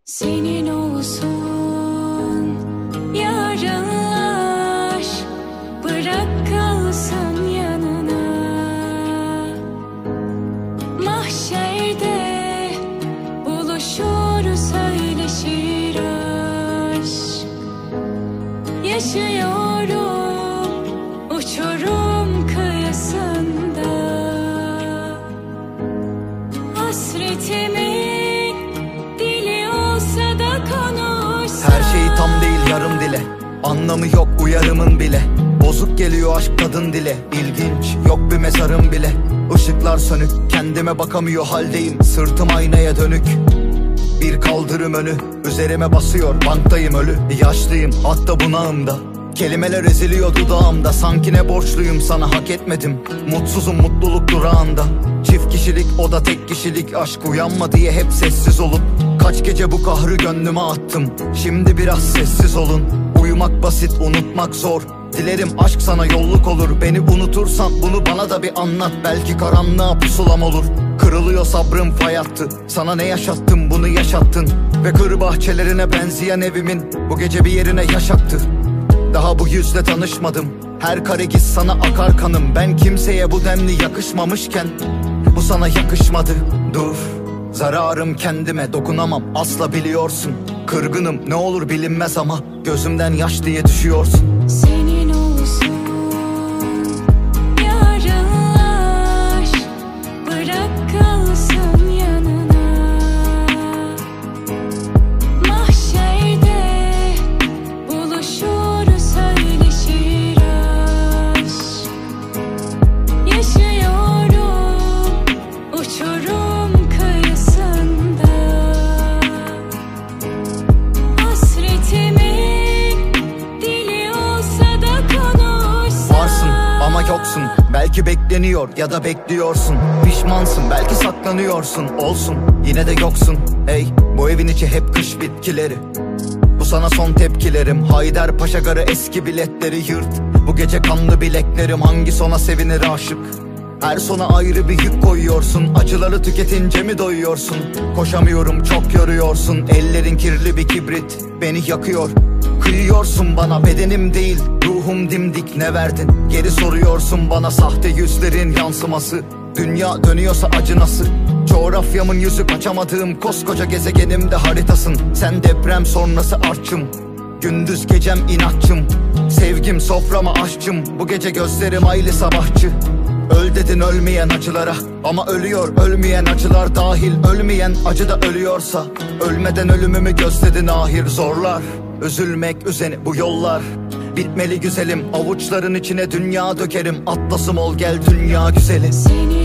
Senin olsun yarınlar, bırak kalsın yanına. Mahşerde buluşur, söyleşir aşk. Yaşıyorum uçurum kıyısında, hasretimin dili olsa da konuşsa. Her şey tam değil, yarım dile. Anlamı yok uyarımın bile. Bozuk geliyor aşk kadın dile. İlginç, yok bir mezarım bile. Işıklar sönük, kendime bakamıyor haldeyim. Sırtım aynaya dönük, bir kaldırım önü. Üzerime basıyor, banktayım ölü. Yaşlıyım, hatta bunağımda. Kelimeler eziliyor dudağımda. Sanki ne borçluyum sana, hak etmedim. Mutsuzum mutluluk durağında. Çift kişilik, o da tek kişilik. Aşk uyanma diye hep sessiz olup kaç gece bu kahrı gönlüme attım. Şimdi biraz sessiz olun. Uyumak basit, unutmak zor. Dilerim aşk sana yolluk olur. Beni unutursan bunu bana da bir anlat. Belki karanlığa pusulam olur. Kırılıyor sabrım, fay attı. Sana ne yaşattım, bunu yaşattın. Ve kır bahçelerine benzeyen evimin bu gece bir yerine yaşattı. Daha bu yüzle tanışmadım. Her kare giz sana akar kanım. Ben kimseye bu denli yakışmamışken bu sana yakışmadı. Dur, zararım kendime, dokunamam asla biliyorsun. Kırgınım, ne olur bilinmez ama gözümden yaş diye düşüyorsun. Senin olsun yarınlar, bırak kalsın yanına. Mahşerde buluşur, söyleşir aşk. Yaşıyorum uçurum kıyısında, hasretimin dili olsa da konuşsa. Varsın ama yoksun, belki bekleniyor ya da bekliyorsun. Pişmansın, belki saklanıyorsun. Olsun, yine de yoksun. Hey, bu evin içi hep kış bitkileri. Bu sana son tepkilerim. Haydarpaşa garı eski biletleri yırt. Bu gece kanlı bileklerim. Hangi sona sevinir aşık? Her sona ayrı bir yük koyuyorsun. Acıları tüketince mi doyuyorsun? Koşamıyorum, çok yoruyorsun. Ellerin kirli bir kibrit, beni yakıyor. Kıyıyorsun bana, bedenim değil ruhum dimdik, ne verdin? Geri soruyorsun bana, sahte yüzlerin yansıması. Dünya dönüyorsa acı nasıl? Coğrafyamın yüzü, kaçamadığım koskoca gezegenimde haritasın. Sen deprem sonrası artçım, gündüz gecem inatçım. Sevgim soframa aşçım, bu gece gözlerim aylı sabahçı. Öl dedin ölmeyen acılara, ama ölüyor ölmeyen acılar dahil. Ölmeyen acı da ölüyorsa, ölmeden ölümümü gözledin ahir. Zorlar, üzülmek üzeni bu yollar. Bitmeli güzelim, avuçların içine dünya dökerim. Atlasım ol gel dünya güzeli. Senin